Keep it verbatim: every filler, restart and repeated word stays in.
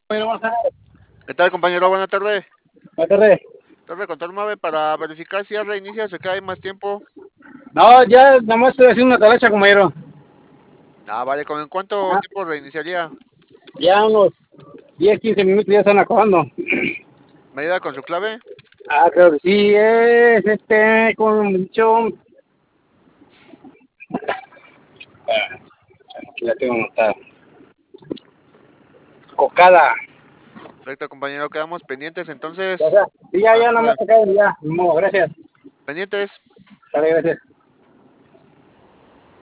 ¿Qué tal, compañero? Buenas tardes. Buenas tardes. Tarde con Tormave para verificar si ya reinicia, se queda ahí más tiempo. No, ya nada más estoy haciendo una talacha, compañero. Ah, vale, ¿con en cuánto Ah, tiempo reiniciaría? ya unos diez, quince minutos ya están acabando. ¿Me ayuda con su clave? Ah, creo que sí, es este, como dicho. Ah, aquí la tengo anotada. Cocada. Perfecto, compañero, quedamos pendientes Ya, entonces. ya, sí, ya, Buenas ya, nada más tardes. acá, ya. No, gracias. Pendientes. Dale, gracias.